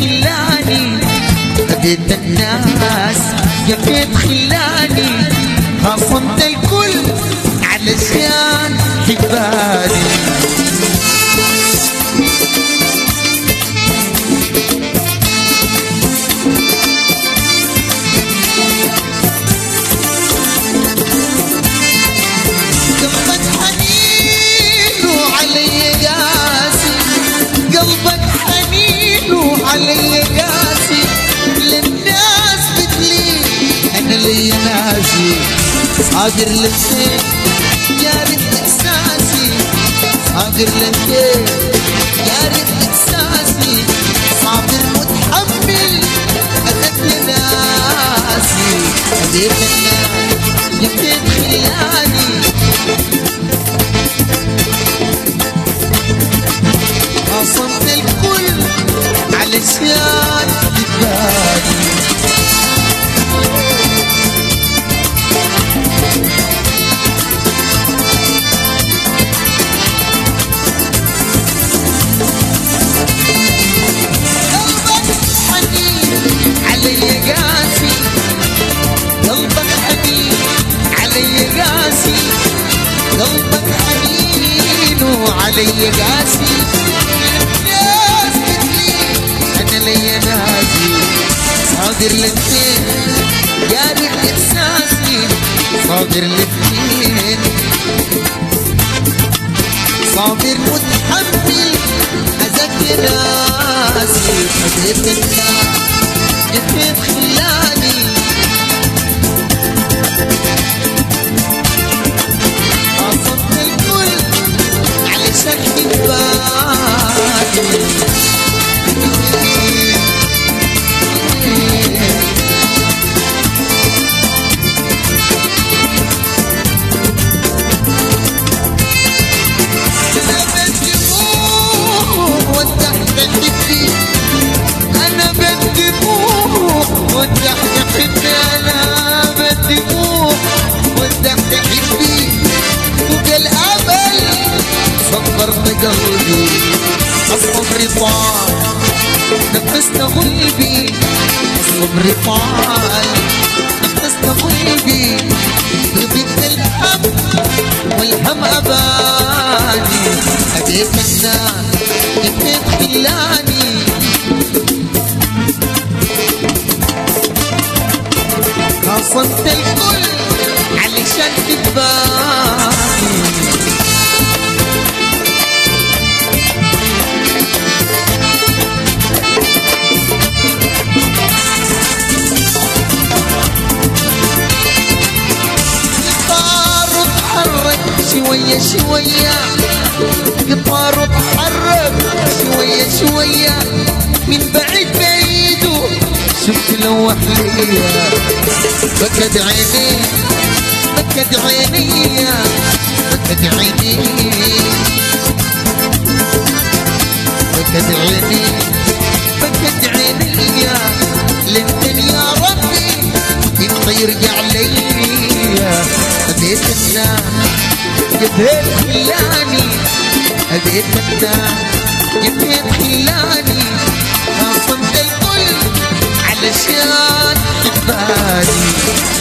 خلاني أذيت الناس جفيت خلاني خاصمت الكل علشان حباني قلبك حنين وعلي قاسي قلبك حنين وعلي قاسي للناس بتلين أنا لي ناسي صادر للخير يا ريت إحساسي صادر للخير يا ريت إحساسي صابر متحمل أذيت ناسي أذيت الناس جفيت خلاني خاصمت الكل علشان تباني قلبك حنين وعلي قاسي الناس بتلين أنا لي ناسي صادر للخير يا ريت إحساسي صادر للخير صابر متحمل أذكر ناسي أذيت الناس جفيت خلاني قلبي الصبر طال نفست قلبي الصبر طال نفست قلبي رضيت الهم والهم أباني أبيت الناس جفيت خلاني خاصمت الكل علشان تباني شوية شوية قطار اتحرك شوية شوية من بعيد بعيد شفت لوح ليا بكت عيني بكت عيني بكت عيني بكت عيني بكت عيني لنتن يا ربي يبقى يرجع ليا أبيت الناس جفيت خلاني أبيت الناس جفيت خلاني خاصمت الكل علشان تباني